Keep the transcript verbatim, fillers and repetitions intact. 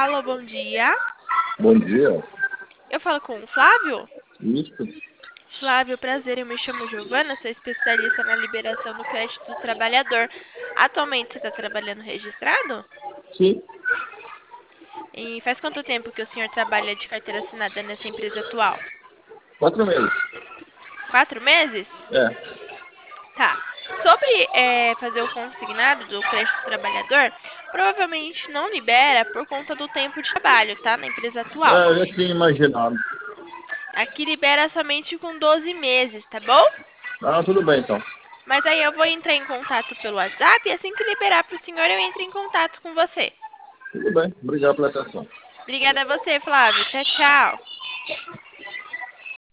Alô, bom dia. Bom dia. Eu falo com o Flávio? Isso. Flávio, prazer, eu me chamo Giovana, sou especialista na liberação do crédito do trabalhador. Atualmente você está trabalhando registrado? Sim. E faz quanto tempo que o senhor trabalha de carteira assinada nessa empresa atual? Quatro meses. Quatro meses? É. Tá. Sobre eh, fazer o consignado do crédito do trabalhador, provavelmente não libera por conta do tempo de trabalho, tá? Na empresa atual. É, eu já tinha imaginado. Aqui libera somente com doze meses, tá bom? Ah, tudo bem então. Mas aí eu vou entrar em contato pelo WhatsApp e assim que liberar para o senhor eu entro em contato com você. Tudo bem. Obrigado pela atenção. Obrigada a você, Flávio. Tchau, tchau.